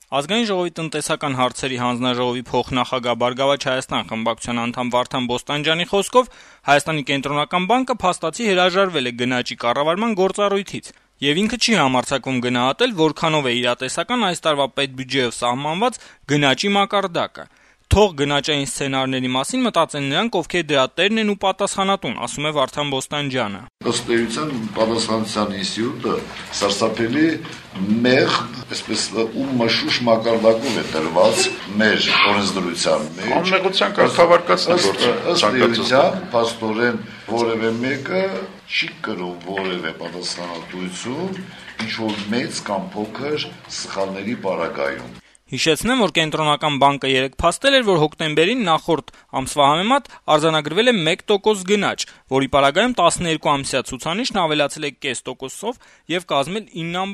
Ազգային ժողովի տնտեսական հարցերի հանձնաժողովի փոխնախագահ Բարգավաճ Հայաստան խմբակցության անդամ Վարդան Բոստանջյանի խոսքով Հայաստանի կենտրոնական բանկը փաստացի հրաժարվել է գնաճի կառավարման գործառույթից, եւ ինքը չի համարձակվում գնահատել, որքանով է իրատեսական այս տարվա պետբյուջեով սահմանված գնաճի մակարդակը։ Թող գնաճային սցենարների մասին մտածեն նրանք, ովքեր դրա տերն են ու պատասխանատուն, ասում է Վարդան Բոստանջյանը։ Ըստ էության պատասխանատվության ինստիտուտը սարսափելի մեղմ, այսպես ու մշուշ մակարդակով է տրված մեր օրենսդրության մեջ։ Անմեղության կարգավարկածն է գործը։ Ըստ էության, փաստորեն որևէ մեկը չի կրում որևէ պատասխանատվություն ինչ-որ մեծ կամ փոքր սխալների պարագայում։ Հիշեցնեմ, որ կենտրոնական բանկը երեկ փաստել էր, որ հոկտեմբերին նախորդ ամսվա համեմատ արձանագրվել է 1% գնաճ, որի պարագայում 12 ամսյա ցուցանիշն ավելացել է 0.5%-ով եւ կազմել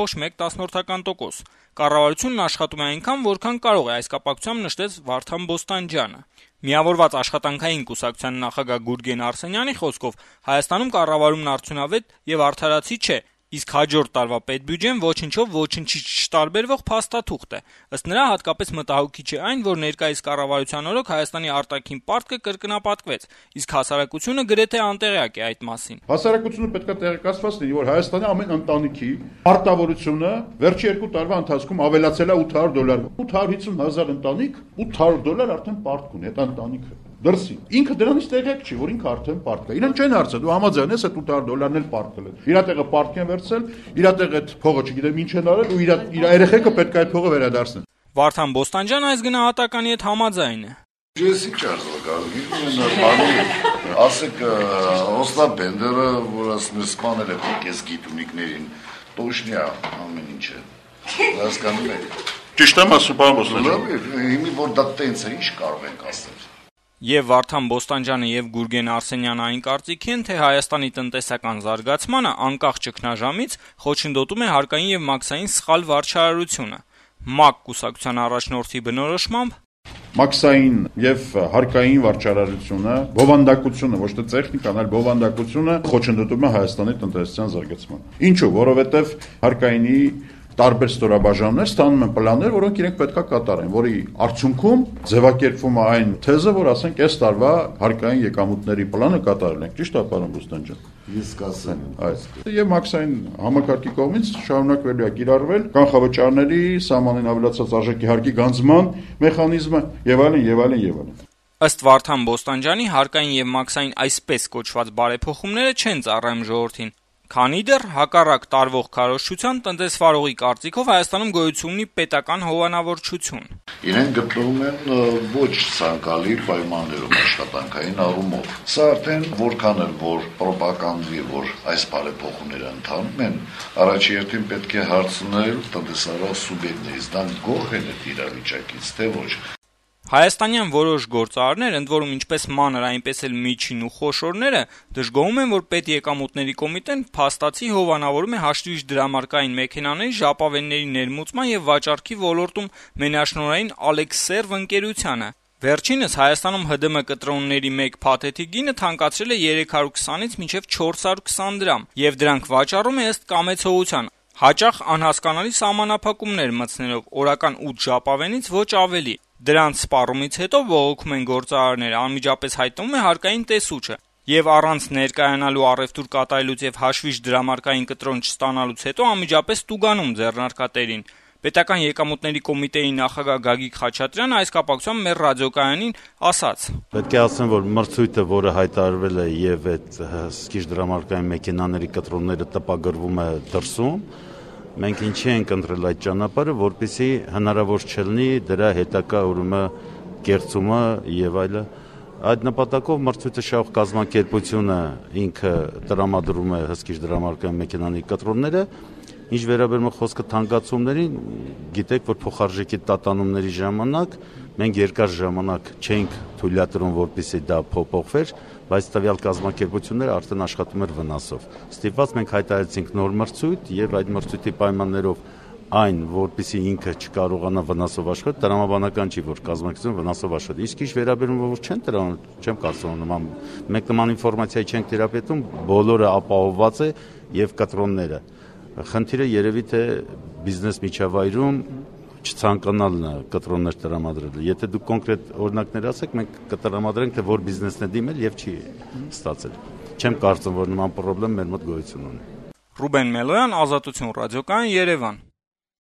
9.1%։ Կառավարությունն աշխատում է այնքան, որքան կարող է, այս կապակցությամբ նշեց Վարդան Բոստանջյանը։ Միավորված աշխատանքային կուսակցության նախագահ Գուրգեն Արսենյանի խոսքով Հայաստանում կառավարումն արդյունավետ եւ արդարացի չէ, իսկ հաջորդ տարվա պետբյուջեն ոչնչով ոչնչի չտարբերվող փաստաթուղթ է։ Ըստ նրա, հատկապես մտահոգիչ է այն, որ ներկայիս կառավարության օրոք Հայաստանի արտաքին պարտքը կրկնապատկվեց, իսկ հասարակությունը գրեթե անտեղյակ է այդ մասին։ Հասարակությունը պետք է տեղեկացված լինի, որ Հայաստանի ամեն ընտանիքի արտավորությունը վերջի 2 տարվա ընթացքում ավելացել է $800։ 850,000 ընտանիք $800 արդեն պարտք ունի այդ ընտանիքը։ Դրսի։ Ինքը դրանից տեղյակ չի, որ ինքը արդեն պարտք է։ Իրեն չեն հարցը, դու համաձայն ես այդ $800-ն էլ պարտքել են։ Իրա տեղը պարտք են վերցել, իրա տեղը այդ փողը չգիտեմ ինչ են արել ու իր երեխեքը պետք է այդ փողը վերադարձնեն։ Վարդան Բոստանջյանը այս գնահատականի հետ համաձայն է։ Ես ինչ արժանապատվի, ասեք Օստապ Բենդերը, որ ասում է սպանել է կես գիտունիկներին, տոշնյա ամեն ինչը։ Հասկանում եք։ Ճիշտ եմ ասում, պարոն Բոստանջյան։ Հիմի որ դա տենց է, ինչ կարող ենք ասել։ Եվ Վարդան Բոստանջյանը եւ Գուրգեն Արսենյանը այն կարծիքի են, թե Հայաստանի տնտեսական զարգացմանը անկախ ճգնաժամից խոչընդոտում է հարկային եւ մաքսային սխալ վարչարարությունը։ ՄԱԿ կուսակցության առաջնորդի բնորոշմամբ մաքսային եւ հարկային վարչարարությունը, բովանդակությունը, ոչ թե տեխնիկան, այլ բովանդակությունը խոչընդոտում է Հայաստանի տնտեսության զարգացմանը։ Ինչու՞, որովհետեւ հարկայինի տարբեր ստորաբաժանումներ ստանում են պլաններ, որոնք իրենք պետքա կատարեն, որի արդյունքում ձևակերպվում է այն թեզը, որ ասենք այս տարվա հարկային եկամուտների պլանը կատարել ենք, ճիշտ է, պարոն Բոստանջյան։ Ես կասեմ այս։ Եվ մաքսային համակարգի կողմից շարունակվելու է կիրառվել կանխավճարների, սահմանին ավելացած արժեքի հարկի գանձման մեխանիզմը եւ այլն եւ այլն եւ այլն։ Ըստ Վարդան Բոստանջյանի հարկային եւ մաքսային այսպես կոչված բարեփոխումները չեն ծառայում ժողովրդին, քանի դեռ հակառակ տարվող քարոզչության տնտեսվարողի կարծիքով Հայաստանում գոյություն ունի պետական հովանավորչություն։ Իրեն գտնվում են ոչ ցանկալի պայմաններում աշխատանքային առումով։ Սա արդեն որքան էլ որ պրոպագանդվի, որ այս բարեփոխումները ընթանում են, առաջին պետք է հարցնել տնտեսավար սուբյեկտներից, դրանք գոհ են այդ իրավիճակից, թե ոչ։ Հայաստանյան որոշ գործարարներ, ընդ որում ինչպես մանր, այնպես էլ միջին ու խոշորները, դժգոհում են, որ պետեկամուտների կոմիտեն փաստացի հովանավորում է հաշվիչ դրամարկային մեքենաների ժապավենների ներմուծման եւ վաճառքի ոլորտում մենաշնորհային Ալեքսերվ ընկերությանը։ Վերջինս Հայաստանում ՀԴՄ կտրոնների մեկ փաթեթի գինը թանկացրել է 320-ից մինչև 420 դրամ, եւ դրանք վաճառում է ըստ կամեցողության, հաճախ անհասկանալի սահմանափակումներ մտցնելով օրական 8 ժապավենից ոչ ավելի։ Դրանց սպառումից հետո բողոքում են գործարարները, անմիջապես հայտնվում է հարկային տեսուչը, եւ առանց ներկայանալու առևտուր կատարելուց եւ հաշվիչ դրամարկային կտրոն չստանալուց հետո անմիջապես տուգանում ձեռնարկատերին։ Պետական եկամուտների կոմիտեի նախագահ Գագիկ Խաչատրյանը այս կապակցությամբ մեր ռադիոկայանին ասաց. Պետք է ասեմ, որ մրցույթը, որը հայտարարվել է եւ այդ հսկիչ դրամարկային մեքենաների կտրոնները տպագրվում է դրսում, մենք ինչի ենք ընտրել այդ ճանապարհը, որպեսզի հնարավոր չլինի դրա հետագա ուրեմը կերծումը եւ այլը։ Այդ նպատակով մրցույթը շահող կազմակերպությունը ինքը տրամադրում է հսկիչ դրամարկային մեքենաների կտրոնները, ինչ վերաբերում է խոսքը թանկացումներին, գիտեք, որ փոխարժեքի տատանումների ժամանակ մենք երկար ժամանակ չենք թույլատրում, որպեսզի դա փոփոխվեր, բայց տվյալ կազմակերպությունները արդեն աշխատում էր վնասով։ Ստիպված մենք հայտարարեցինք նոր մրցույթ եւ այդ մրցույթի պայմաններով այն, որպեսզի ինքը չկարողանա վնասով աշխատել, տրամաբանական չի, որ կազմակերպությունը վնասով աշխատի։ Իսկ ինչ վերաբերում է, որ չեմ կարծում նման մենք նման ինֆորմացիա չենք տիրապետում, բոլորը ապահովված է եւ կտրոնները։ Խնդիրը երևի թե բիզնես միջավայրում չցանկանալն է կտրոններ տրամադրելը։ Եթե դուք կոնկրետ օրինակներ ասեք, մենք կտրամադրենք, թե որ բիզնեսն է դիմել եւ չի ստացել։ Չեմ կարծում, որ նման խնդրեմ մեր մոտ գոյություն ունի։ Ռուբեն Մելոյան, Ազատություն ռադիոկայան, Երևան։